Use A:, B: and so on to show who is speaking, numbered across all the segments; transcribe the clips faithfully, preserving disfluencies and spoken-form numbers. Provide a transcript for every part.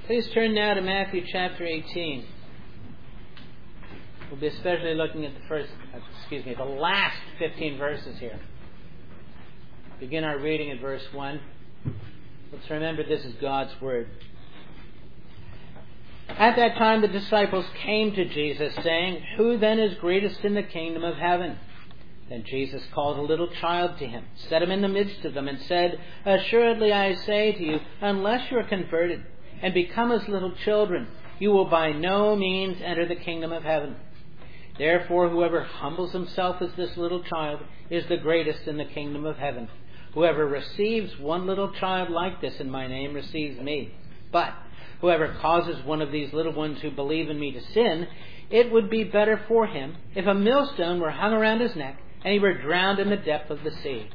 A: Please turn now to Matthew chapter eighteen. We'll be especially looking at the first, excuse me, the last fifteen verses here. Begin our reading at verse one. Let's remember this is God's Word. At that time the disciples came to Jesus, saying, "Who then is greatest in the kingdom of heaven?" Then Jesus called a little child to him, set him in the midst of them, and said, "Assuredly I say to you, unless you are converted and become as little children, you will by no means enter the kingdom of heaven. Therefore whoever humbles himself as this little child is the greatest in the kingdom of heaven. Whoever receives one little child like this in my name receives me. But whoever causes one of these little ones who believe in me to sin, it would be better for him if a millstone were hung around his neck and he were drowned in the depth of the sea.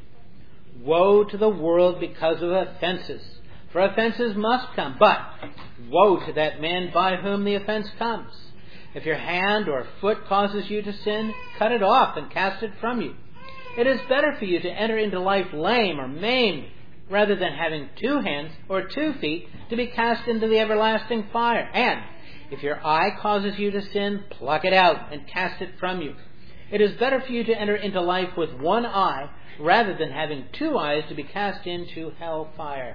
A: Woe to the world because of offenses, for offenses must come, but woe to that man by whom the offense comes. If your hand or foot causes you to sin, cut it off and cast it from you. It is better for you to enter into life lame or maimed, rather than having two hands or two feet to be cast into the everlasting fire. And if your eye causes you to sin, pluck it out and cast it from you. It is better for you to enter into life with one eye, rather than having two eyes to be cast into hell fire.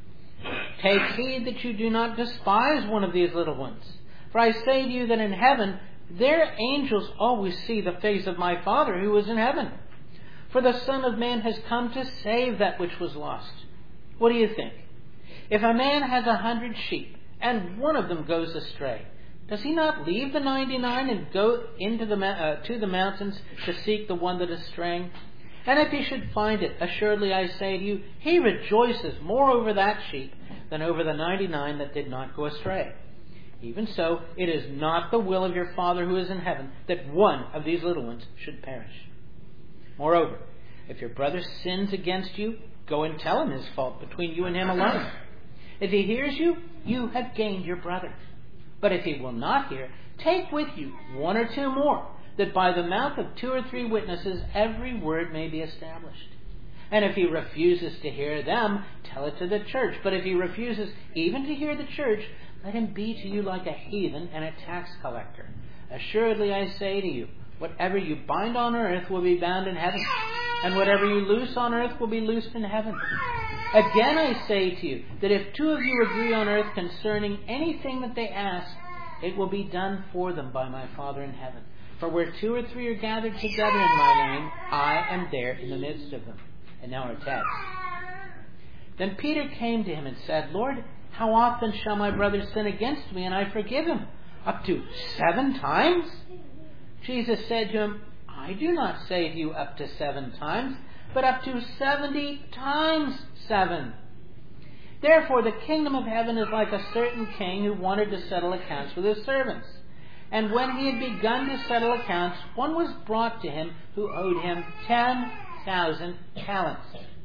A: Take heed that you do not despise one of these little ones. For I say to you that in heaven their angels always see the face of my Father who is in heaven. For the Son of Man has come to save that which was lost. What do you think? If a man has a hundred sheep, and one of them goes astray, does he not leave the ninety-nine and go into the uh, to the mountains to seek the one that is straying? And if he should find it, assuredly I say to you, he rejoices more over that sheep than over the ninety-nine that did not go astray. Even so, it is not the will of your Father who is in heaven that one of these little ones should perish. Moreover, if your brother sins against you, go and tell him his fault between you and him alone. If he hears you, you have gained your brother. But if he will not hear, take with you one or two more, that by the mouth of two or three witnesses every word may be established. And if he refuses to hear them, tell it to the church. But if he refuses even to hear the church, let him be to you like a heathen and a tax collector. Assuredly I say to you, whatever you bind on earth will be bound in heaven, and whatever you loose on earth will be loosed in heaven. Again I say to you, that if two of you agree on earth concerning anything that they ask, it will be done for them by my Father in heaven. For where two or three are gathered together in my name, I am there in the midst of them. And now our text. Then Peter came to him and said, Lord, how often shall my brother sin against me and I forgive him? Up to seven times? Jesus said to him, I do not say to you up to seven times, but up to seventy times seven. Therefore the kingdom of heaven is like a certain king who wanted to settle accounts with his servants. And when he had begun to settle accounts, one was brought to him who owed him ten thousand talents.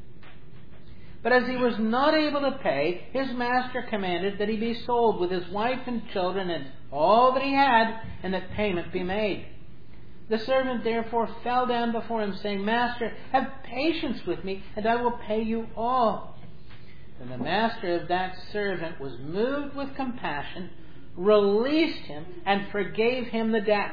A: But as he was not able to pay, his master commanded that he be sold with his wife and children and all that he had, and that payment be made. The servant therefore fell down before him, saying, Master, have patience with me, and I will pay you all. Then the master of that servant was moved with compassion, released him, and forgave him the debt.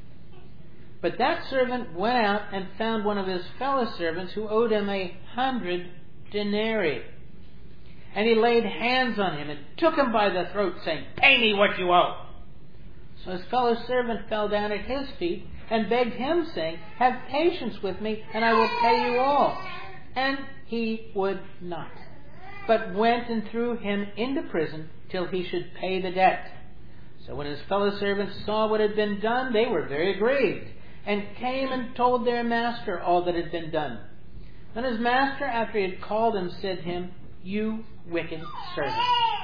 A: But that servant went out and found one of his fellow servants who owed him a hundred denarii. And he laid hands on him and took him by the throat, saying, Pay me what you owe. So his fellow servant fell down at his feet and begged him, saying, Have patience with me, and I will pay you all. And he would not, but went and threw him into prison till he should pay the debt. So when his fellow servants saw what had been done, they were very grieved, and came and told their master all that had been done. Then his master, after he had called him, said to him, You wicked servant,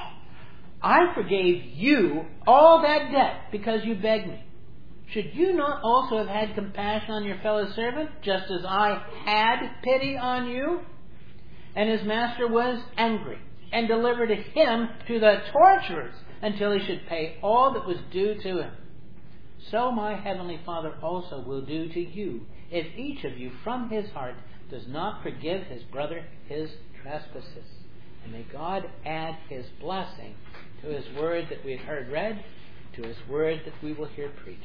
A: I forgave you all that debt because you begged me. Should you not also have had compassion on your fellow servant, just as I had pity on you? And his master was angry, and delivered him to the torturers until he should pay all that was due to him. So my heavenly Father also will do to you, if each of you from his heart does not forgive his brother his trespasses. And may God add his blessing to His Word that we've heard read, to His Word that we will hear preached.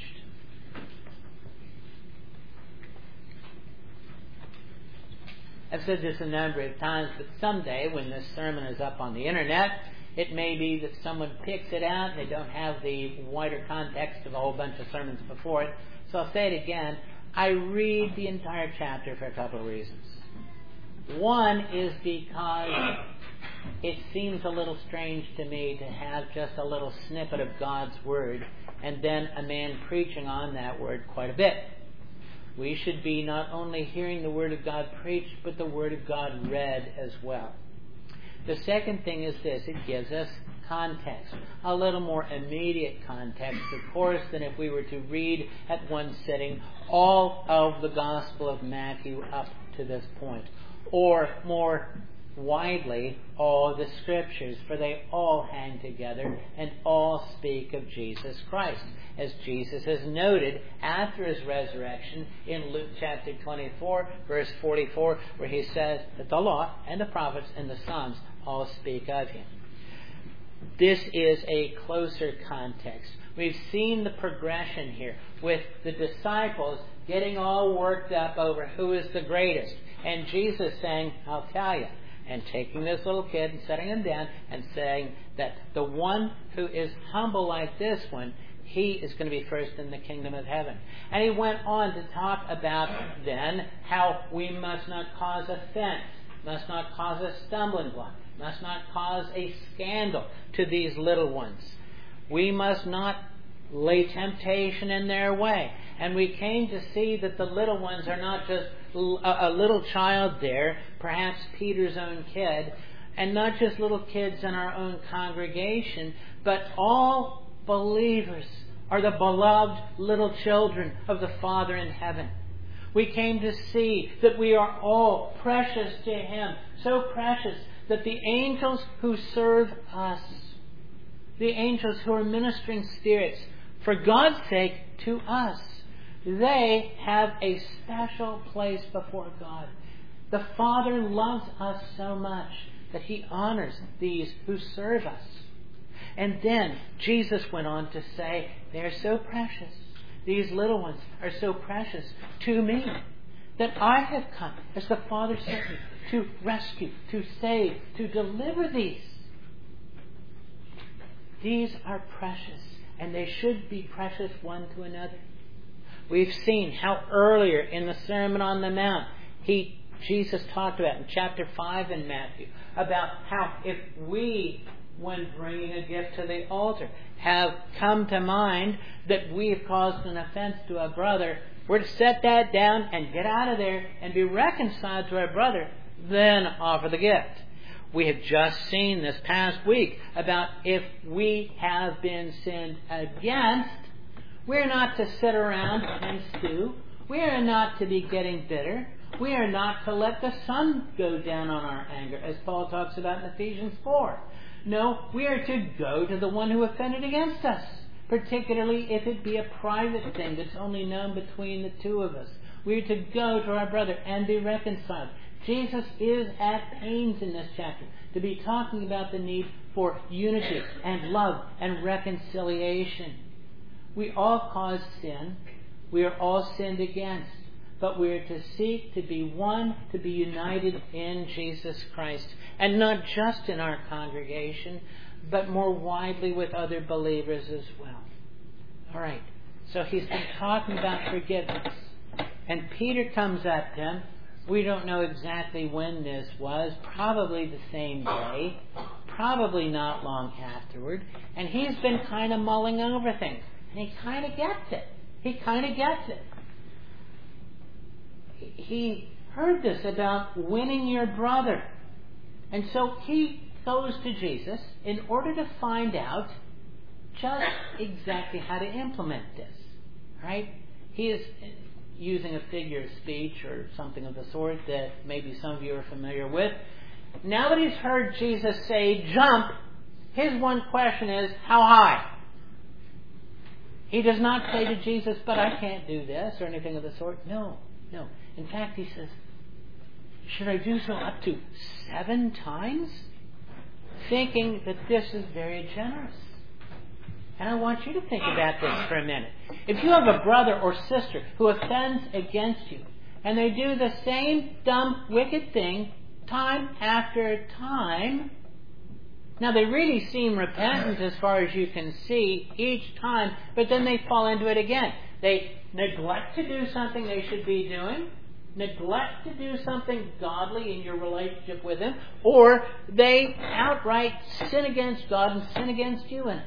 A: I've said this a number of times, but someday when this sermon is up on the internet, it may be that someone picks it out and they don't have the wider context of a whole bunch of sermons before it. So I'll say it again. I read the entire chapter for a couple of reasons. One is because it seems a little strange to me to have just a little snippet of God's Word and then a man preaching on that Word quite a bit. We should be not only hearing the Word of God preached, but the Word of God read as well. The second thing is this: it gives us context, a little more immediate context, of course, than if we were to read at one sitting all of the Gospel of Matthew up to this point, or more widely, all the Scriptures, for they all hang together and all speak of Jesus Christ, as Jesus has noted after His resurrection in Luke chapter twenty-four, verse forty-four, where He says that the law and the prophets and the Psalms all speak of Him. This is a closer context. We've seen the progression here with the disciples getting all worked up over who is the greatest, and Jesus saying, "I'll tell you," and taking this little kid and setting him down and saying that the one who is humble like this one, he is going to be first in the kingdom of heaven. And He went on to talk about then how we must not cause offense, must not cause a stumbling block, must not cause a scandal to these little ones. We must not lay temptation in their way. And we came to see that the little ones are not just a little child there, perhaps Peter's own kid, and not just little kids in our own congregation, but all believers are the beloved little children of the Father in heaven. We came to see that we are all precious to Him, so precious that the angels who serve us, the angels who are ministering spirits, for God's sake to us, they have a special place before God. The Father loves us so much that He honors these who serve us. And then Jesus went on to say, they're so precious. These little ones are so precious to me that I have come, as the Father sent me, to rescue, to save, to deliver these. These are precious, and they should be precious one to another. We've seen how earlier in the Sermon on the Mount, he, Jesus talked about in chapter five in Matthew, about how if we, when bringing a gift to the altar, have come to mind that we have caused an offense to a brother, we're to set that down and get out of there and be reconciled to our brother, then offer the gift. We have just seen this past week about if we have been sinned against, we're not to sit around and stew. We are not to be getting bitter. We are not to let the sun go down on our anger, as Paul talks about in Ephesians four. No, we are to go to the one who offended against us, particularly if it be a private thing that's only known between the two of us. We are to go to our brother and be reconciled. Jesus is at pains in this chapter to be talking about the need for unity and love and reconciliation. We all cause sin. We are all sinned against. But we are to seek to be one, to be united in Jesus Christ. And not just in our congregation, but more widely with other believers as well. All right. So he's been talking about forgiveness. And Peter comes at him. We don't know exactly when this was. Probably the same day. Probably not long afterward. And he's been kind of mulling over things. And he kind of gets it. He kind of gets it. He heard this about winning your brother. And so he goes to Jesus in order to find out just exactly how to implement this. Right? He is using a figure of speech or something of the sort that maybe some of you are familiar with. Now that he's heard Jesus say jump, his one question is, how high? He does not say to Jesus, but I can't do this or anything of the sort. No, no. In fact, he says, should I do so up to seven times? thinking that this is very generous. And I want you to think about this for a minute. If you have a brother or sister who offends against you, and they do the same dumb, wicked thing time after time, now they really seem repentant as far as you can see each time, but then they fall into it again. They neglect to do something they should be doing, neglect to do something godly in your relationship with Him, or they outright sin against God and sin against you in it.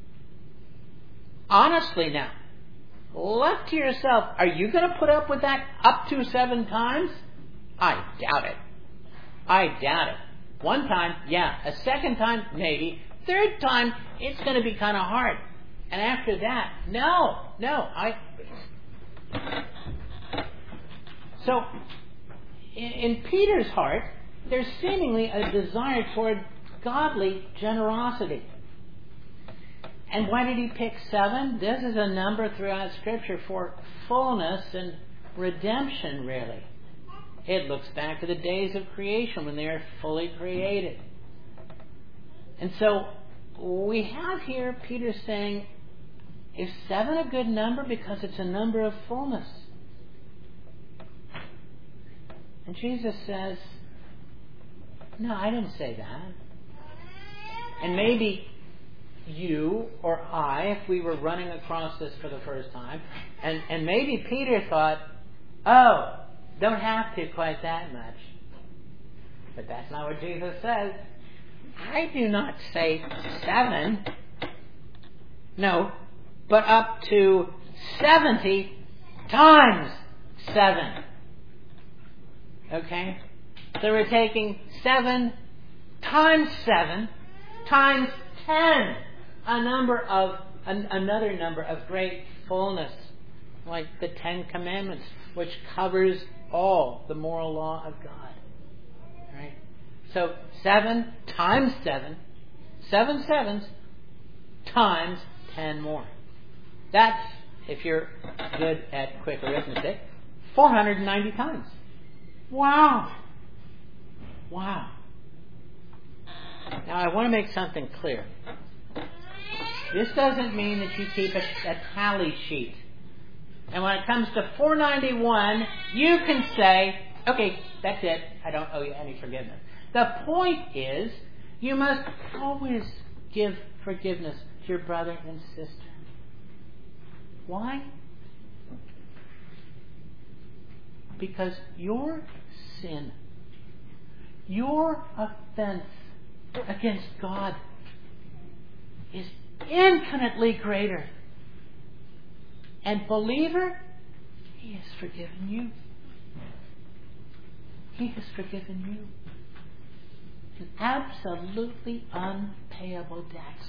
A: Honestly now, left to yourself, are you going to put up with that up to seven times? I doubt it. I doubt it. One time, yeah. A second time, maybe. Third time, it's going to be kind of hard. And after that, no, no. I. So, in, in Peter's heart, there's seemingly a desire toward godly generosity. And why did he pick seven? This is a number throughout Scripture for fullness and redemption, really. It looks back to the days of creation when they are fully created. And so we have here Peter saying, is seven a good number? Because it's a number of fullness. And Jesus says, no, I didn't say that. And maybe you or I, if we were running across this for the first time, and, and maybe Peter thought, oh, don't have to quite that much. But that's not what Jesus says. I do not say seven. No, but up to seventy times seven. Okay? So we're taking seven times seven times ten. A number of, an, another number of great fullness, like the Ten Commandments, which covers all the moral law of God. Right? So seven times seven, seven sevens times ten more. That's, if you're good at quick arithmetic, four hundred ninety times. Wow. Wow. Now I want to make something clear. This doesn't mean that you keep a, a tally sheet. And when it comes to four ninety-one, you can say, okay, that's it. I don't owe you any forgiveness. The point is, you must always give forgiveness to your brother and sister. Why? Because your sin, your offense against God is infinitely greater. And believer, He has forgiven you. He has forgiven you. An absolutely unpayable debt.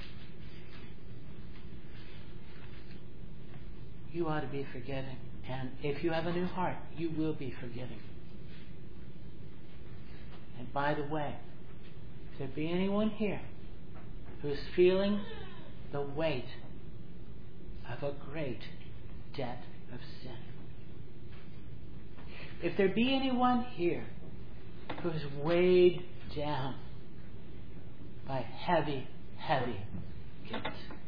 A: You ought to be forgiving. And if you have a new heart, you will be forgiving. And by the way, if there be anyone here who is feeling the weight of a great debt of sin, if there be anyone here who is weighed down by heavy, heavy guilt,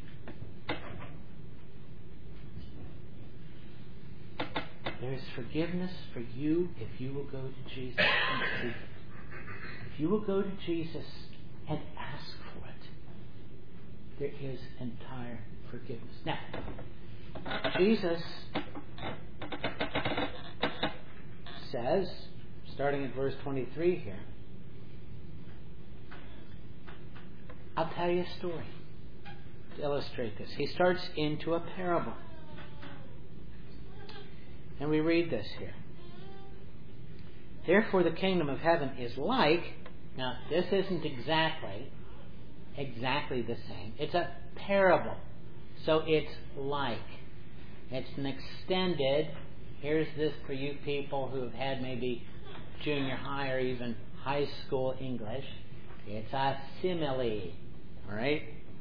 A: there is forgiveness for you if you will go to Jesus and seek it. If you will go to Jesus and ask for it, there is entire forgiveness. Now, Jesus says, starting at verse twenty-three here, I'll tell you a story to illustrate this. He starts into a parable. And we read this here. Therefore the kingdom of heaven is like, now this isn't exactly, exactly the same. It's a parable. So it's like. It's an extended, here's this for you people who have had maybe junior high or even high school English. It's a simile. Alright?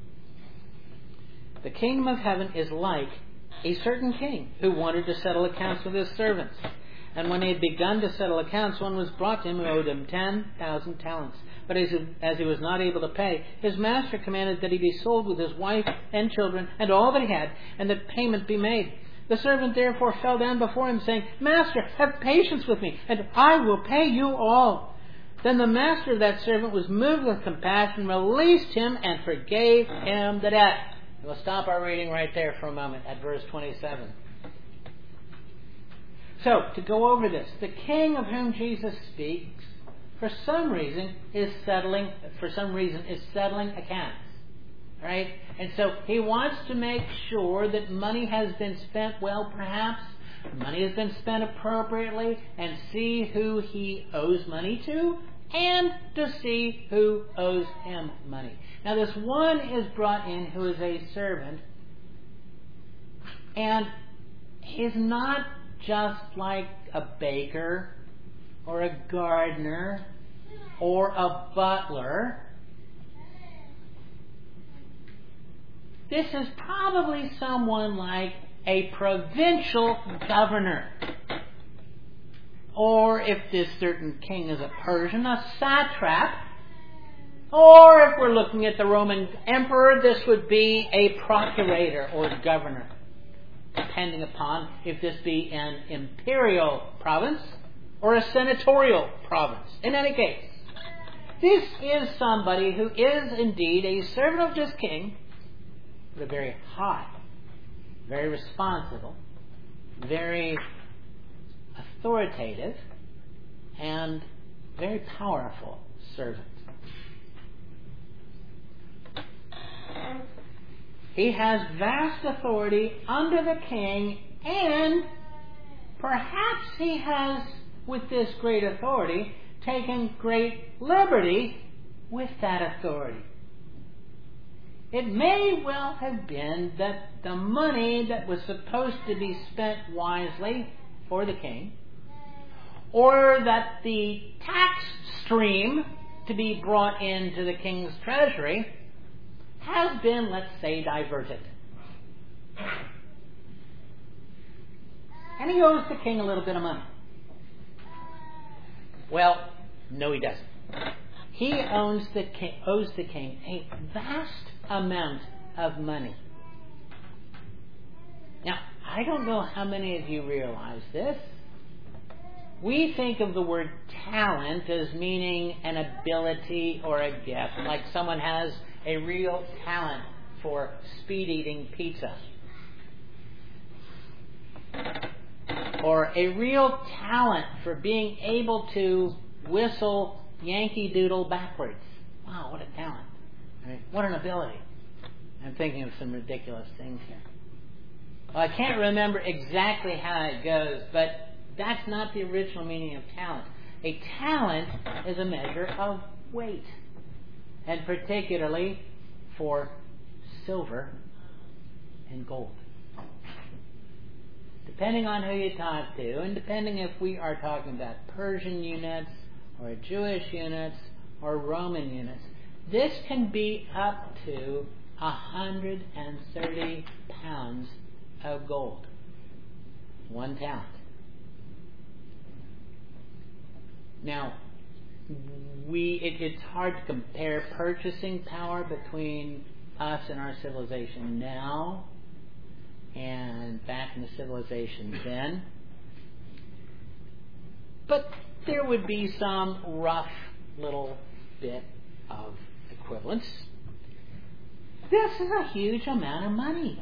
A: The kingdom of heaven is like a certain king who wanted to settle accounts with his servants. And when he had begun to settle accounts, one was brought to him who owed him ten thousand talents. But as, as he was not able to pay, his master commanded that he be sold with his wife and children and all that he had, and that payment be made. The servant therefore fell down before him, saying, Master, have patience with me, and I will pay you all. Then the master of that servant was moved with compassion, released him, and forgave him the debt. We'll stop our reading right there for a moment at verse twenty-seven. So, to go over this, the king of whom Jesus speaks, for some reason, is settling, for some reason, is settling accounts. Right? And so he wants to make sure that money has been spent well, perhaps. Money has been spent appropriately, and see who he owes money to, and to see who owes him money. Now this one is brought in who is a servant, and he's not just like a baker, or a gardener, or a butler. This is probably someone like a provincial governor. Or if this certain king is a Persian, a satrap. Or if we're looking at the Roman emperor, this would be a procurator or governor, depending upon if this be an imperial province or a senatorial province. In any case, this is somebody who is indeed a servant of this king, but a very high, very responsible, very authoritative, and very powerful servant. He has vast authority under the king, and perhaps he has, with this great authority, taken great liberty with that authority. It may well have been that the money that was supposed to be spent wisely for the king, or that the tax stream to be brought into the king's treasury has been, let's say, diverted. And he owes the king a little bit of money. Well, no he doesn't. He owns the king, owes the king a vast amount of money. Now, I don't know how many of you realize this. We think of the word talent as meaning an ability or a gift, like someone has a real talent for speed eating pizza, or a real talent for being able to whistle Yankee Doodle backwards. Wow, what a talent. I mean, what an ability. I'm thinking of some ridiculous things here. Well, I can't remember exactly how it goes, but that's not the original meaning of talent. A talent is a measure of weight, and particularly for silver and gold. Depending on who you talk to, and depending if we are talking about Persian units, or Jewish units, or Roman units, this can be up to one hundred thirty pounds of gold. One talent. Now, we it, it's hard to compare purchasing power between us and our civilization now and back in the civilization then. But there would be some rough little bit of equivalence. This is a huge amount of money.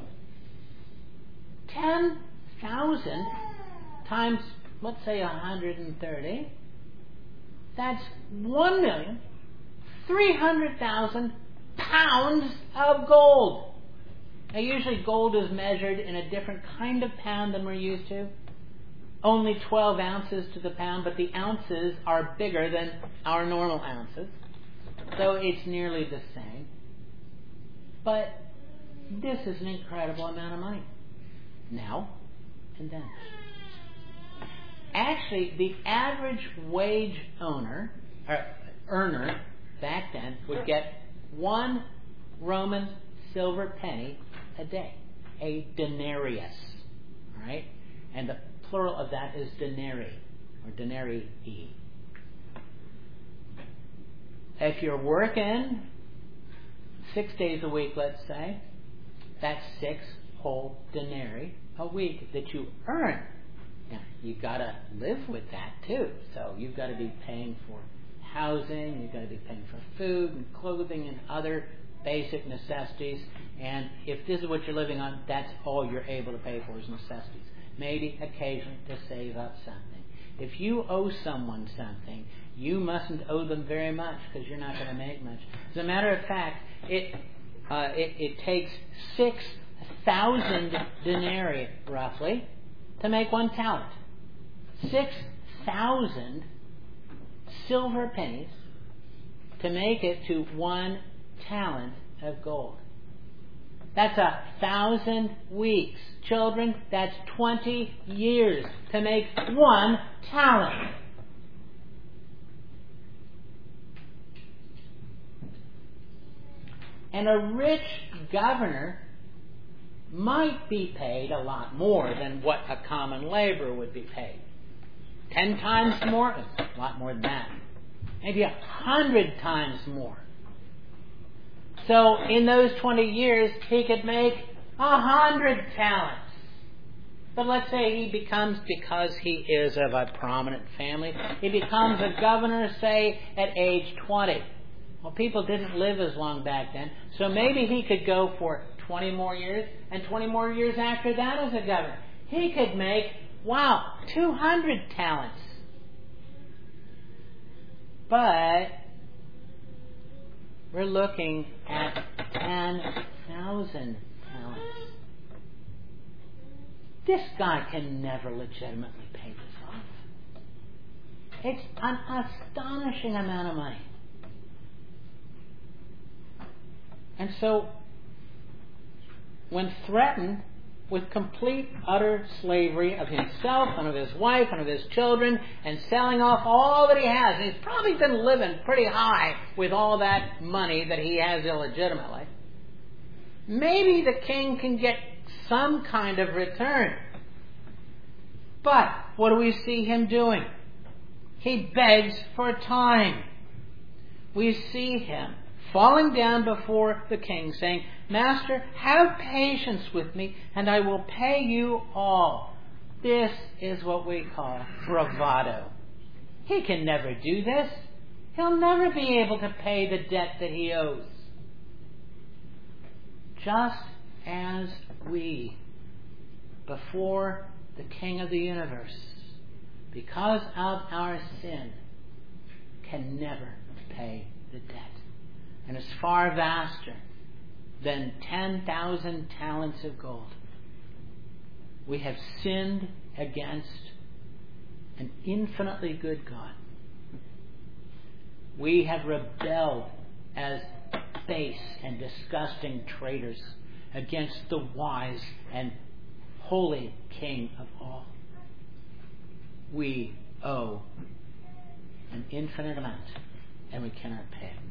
A: ten thousand times, let's say, one hundred thirty. That's one million three hundred thousand pounds of gold. Now, usually gold is measured in a different kind of pound than we're used to. Only twelve ounces to the pound, but the ounces are bigger than our normal ounces. So it's nearly the same. But this is an incredible amount of money. Now and then. Actually, the average wage owner, or earner back then would get one Roman silver penny a day. A denarius. Alright? And the plural of that is denarii, or denarii. if you're working six days a week, let's say, that's six whole denarii a week that you earn. Now, you've got to live with that too. So you've got to be paying for housing, you've got to be paying for food and clothing and other basic necessities. And if this is what you're living on, that's all you're able to pay for is necessities. Maybe occasionally to save up something. If you owe someone something, you mustn't owe them very much because you're not going to make much. As a matter of fact, it uh, it, it takes six thousand denarii, roughly, to make one talent. Six thousand silver pennies to make it to one talent of gold. That's a thousand weeks. Children, that's twenty years to make one talent. And a rich governor might be paid a lot more than what a common laborer would be paid. Ten times more? A lot more than that. Maybe a hundred times more. So in those twenty years, he could make a hundred talents. But let's say he becomes, because he is of a prominent family, he becomes a governor, say, at age twenty. Well, people didn't live as long back then, so maybe he could go for twenty more years, and twenty more years after that as a governor. He could make, wow, two hundred talents. But we're looking at ten thousand talents. This guy can never legitimately pay this off. It's an astonishing amount of money. And so, when threatened with complete, utter slavery of himself and of his wife and of his children and selling off all that he has, and he's probably been living pretty high with all that money that he has illegitimately, maybe the king can get some kind of return. But what do we see him doing? He begs for time. We see him falling down before the king, saying, "Master, have patience with me, and I will pay you all." This is what we call bravado. He can never do this. He'll never be able to pay the debt that he owes. Just as we, before the King of the universe, because of our sin, can never pay the debt. And it's far vaster than ten thousand talents of gold. We have sinned against an infinitely good God. We have rebelled as base and disgusting traitors against the wise and holy King of all. We owe an infinite amount, and we cannot pay it.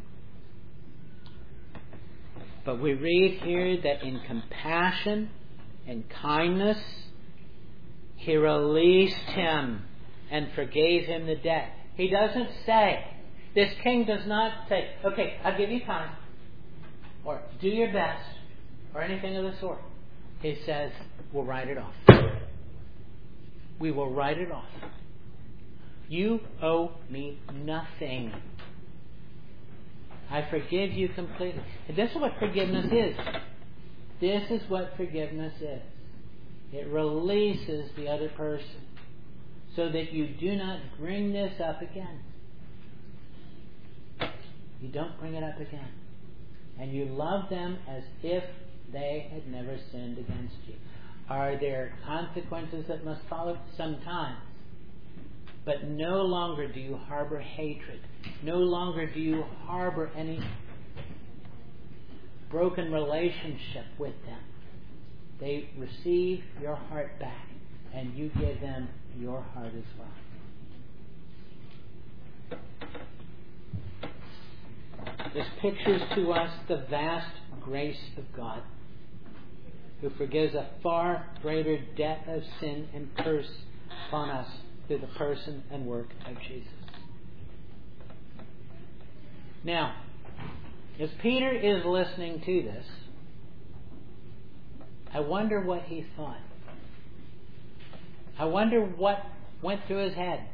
A: But we read here that in compassion and kindness, he released him and forgave him the debt. He doesn't say, this king does not say, okay, I'll give you time, or do your best, or anything of the sort. He says, we'll write it off. We will write it off. You owe me nothing. I forgive you completely. And this is what forgiveness is. This is what forgiveness is. It releases the other person so that you do not bring this up again. You don't bring it up again. And you love them as if they had never sinned against you. Are there consequences that must follow? Sometimes. But no longer do you harbor hatred. No longer do you harbor any broken relationship with them. They receive your heart back, and you give them your heart as well. This pictures to us the vast grace of God, who forgives a far greater debt of sin and curse upon us, through the person and work of Jesus. Now, as Peter is listening to this, I wonder what he thought. I wonder what went through his head.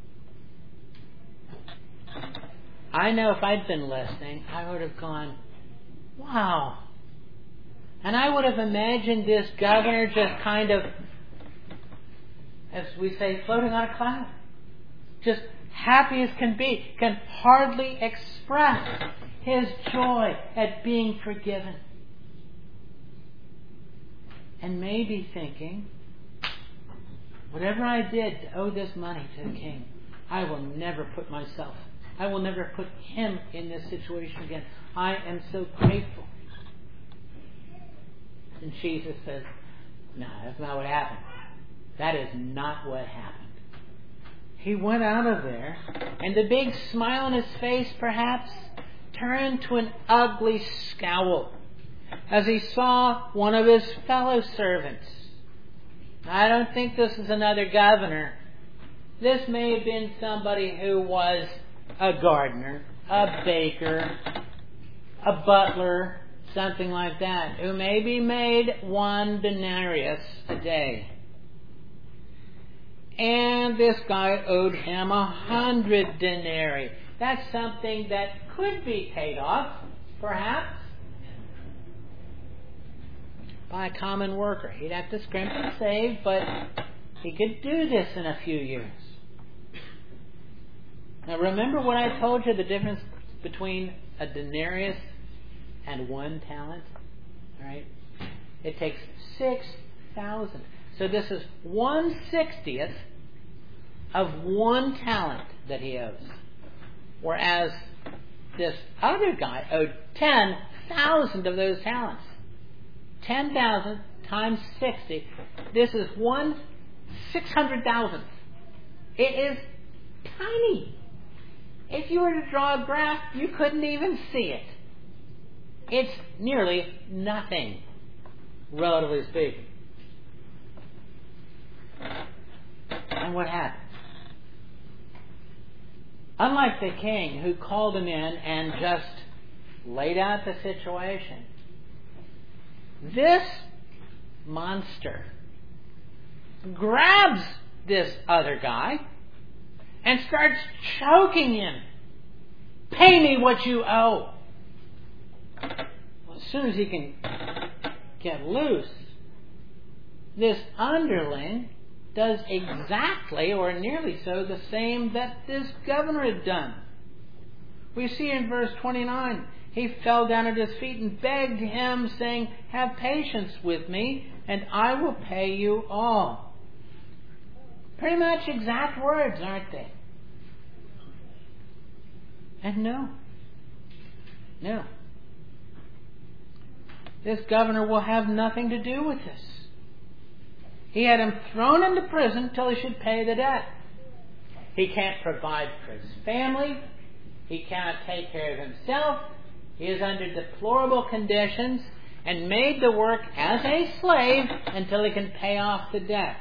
A: I know if I'd been listening, I would have gone, wow. And I would have imagined this governor just kind of, as we say, floating on a cloud. Just happy as can be, can hardly express his joy at being forgiven. And maybe thinking, whatever I did to owe this money to the king, I will never put myself, I will never put him in this situation again. I am so grateful. And Jesus says, no, that's not what happened. That is not what happened. He went out of there, and the big smile on his face, perhaps, turned to an ugly scowl as he saw one of his fellow servants. I don't think this is another governor. This may have been somebody who was a gardener, a baker, a butler, something like that, who maybe made one denarius a day. And this guy owed him a hundred denarii. That's something that could be paid off, perhaps, by a common worker. He'd have to scrimp and save, but he could do this in a few years. Now remember what I told you, the difference between a denarius and one talent? Right? It takes six thousand. So this is one sixtieth of one talent that he owes. Whereas this other guy owed ten thousand of those talents. ten thousand times sixty. This is one six hundred thousandth. It is tiny. If you were to draw a graph, you couldn't even see it. It's nearly nothing, relatively speaking. And what happened? Unlike the king who called him in and just laid out the situation, this monster grabs this other guy and starts choking him. Pay me what you owe. Well, as soon as he can get loose, this underling does exactly, or nearly so, the same that this governor had done. We see in verse twenty-nine, he fell down at his feet and begged him, saying, have patience with me, and I will pay you all. Pretty much exact words, aren't they? And no. No. This governor will have nothing to do with this. He had him thrown into prison till he should pay the debt. He can't provide for his family. He cannot take care of himself. He is under deplorable conditions and made to work as a slave until he can pay off the debt.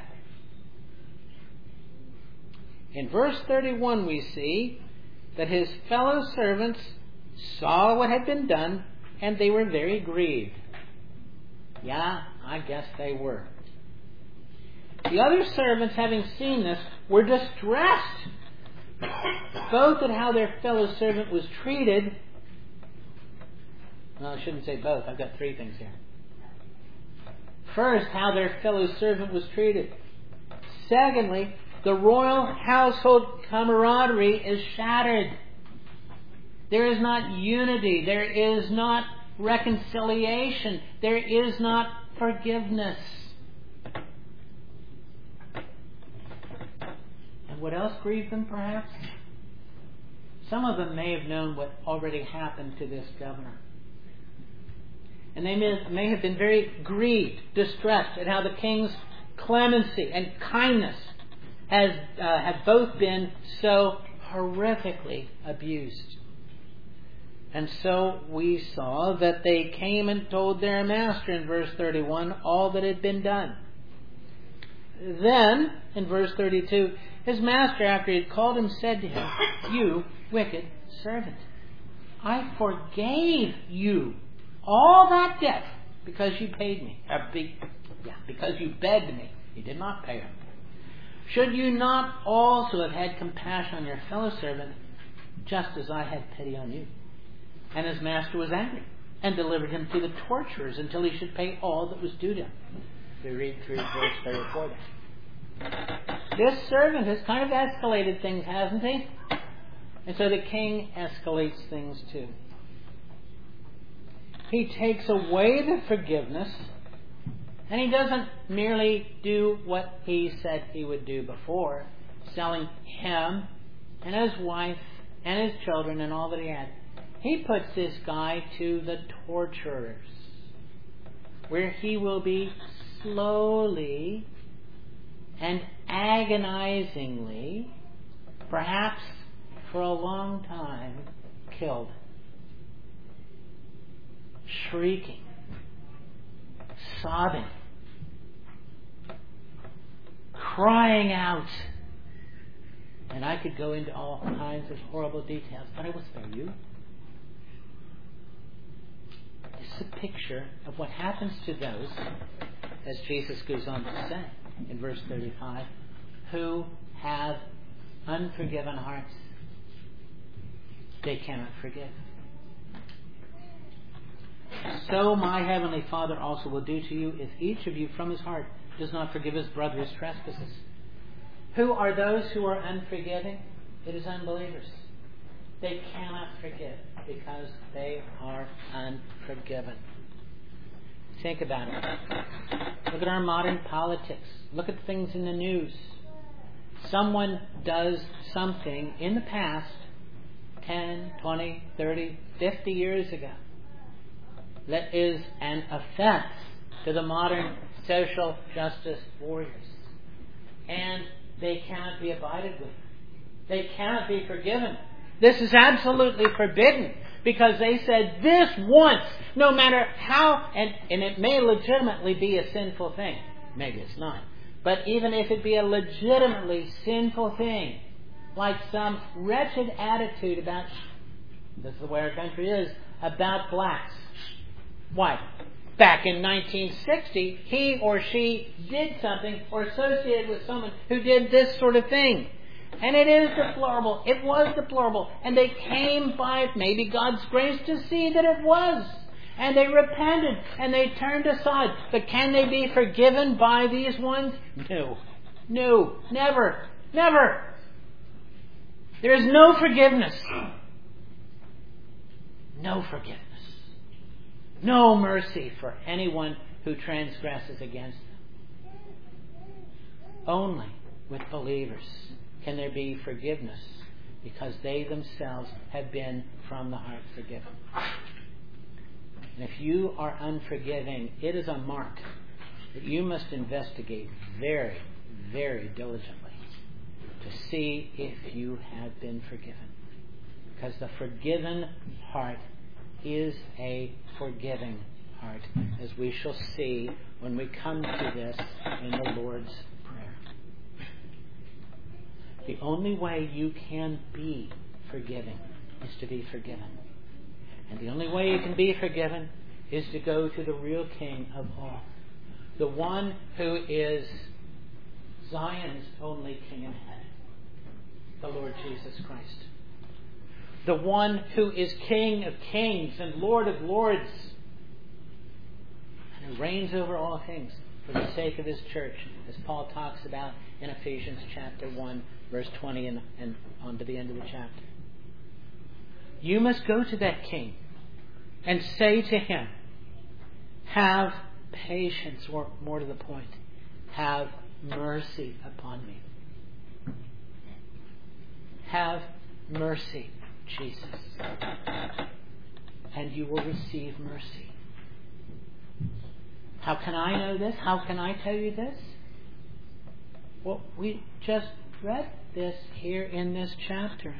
A: In verse thirty-one we see that his fellow servants saw what had been done and they were very grieved. Yeah, I guess they were. The other servants, having seen this, were distressed, both at how their fellow servant was treated. Well, I shouldn't say both. I've got three things here. First, how their fellow servant was treated. Secondly, the royal household camaraderie is shattered. There is not unity. There is not reconciliation. There is not forgiveness. And what else grieved them, perhaps? Some of them may have known what already happened to this governor. And they may, may have been very grieved, distressed at how the king's clemency and kindness has uh, have both been so horrifically abused. And so we saw that they came and told their master in verse thirty-one all that had been done. Then, in verse thirty-two, his master, after he had called him, said to him, "You wicked servant, I forgave you all that debt because you paid me. Uh, be, yeah, because you begged me. You did not pay him. Should you not also have had compassion on your fellow servant, just as I had pity on you? And his master was angry and delivered him to the torturers until he should pay all that was due to him. We read through verse thirty-four. This servant has kind of escalated things, hasn't he? And so the king escalates things too. He takes away the forgiveness, and he doesn't merely do what he said he would do before, selling him and his wife and his children and all that he had. He puts this guy to the torturers, where he will be slowly and agonizingly, perhaps for a long time, killed. Shrieking, sobbing, crying out. And I could go into all kinds of horrible details, but I will spare you. This is a picture of what happens to those, as Jesus goes on to say in verse thirty-five, who have unforgiven hearts. They cannot forgive. So my heavenly Father also will do to you if each of you from his heart does not forgive his brother's trespasses. Who are those who are unforgiving? It is unbelievers. They cannot forgive because they are unforgiven. Think about it. Look at our modern politics. Look at things in the news. Someone does something in the past, ten, twenty, thirty, fifty years ago, that is an offense to the modern social justice warriors. And they cannot be abided with. They cannot be forgiven. This is absolutely forbidden because they said this once, no matter how, and, and it may legitimately be a sinful thing. Maybe it's not. But even if it be a legitimately sinful thing, like some wretched attitude about, this is the way our country is, about blacks. Why? Back in nineteen sixty, he or she did something or associated with someone who did this sort of thing. And it is deplorable. It was deplorable. And they came by, maybe God's grace, to see that it was. And they repented and they turned aside. But can they be forgiven by these ones? No. No. Never. Never. There is no forgiveness. No forgiveness. No mercy for anyone who transgresses against them. Only with believers can there be forgiveness, because they themselves have been from the heart forgiven. And if you are unforgiving, it is a mark that you must investigate very, very diligently to see if you have been forgiven. Because the forgiven heart is a forgiving heart, as we shall see when we come to this in the Lord's Prayer. The only way you can be forgiving is to be forgiven. And the only way you can be forgiven is to go to the real King of all. The one who is Zion's only King and Head. The Lord Jesus Christ. The one who is King of kings and Lord of lords. And who reigns over all things for the sake of His church, as Paul talks about in Ephesians chapter one, verse twenty, and, and on to the end of the chapter. You must go to that King and say to Him, have patience, or more to the point, have mercy upon me. Have mercy, Jesus. And you will receive mercy. How can I know this? How can I tell you this? Well, we just read this here in this chapter.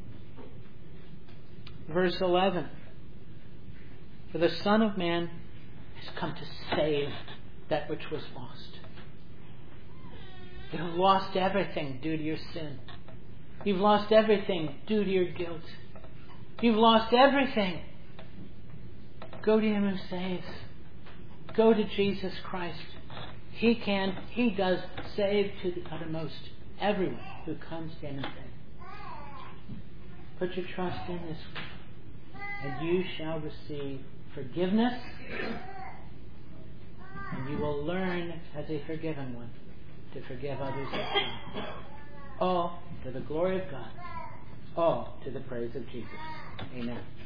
A: Verse eleven. For the Son of Man has come to save that which was lost. You've lost everything due to your sin. You've lost everything due to your guilt. You've lost everything. Go to Him who saves. Go to Jesus Christ. He can, He does save to the uttermost everyone who comes to Him in faith. Put your trust in this, and you shall receive forgiveness, and you will learn as a forgiven one to forgive others as well. All to the glory of God. All to the praise of Jesus. Amen.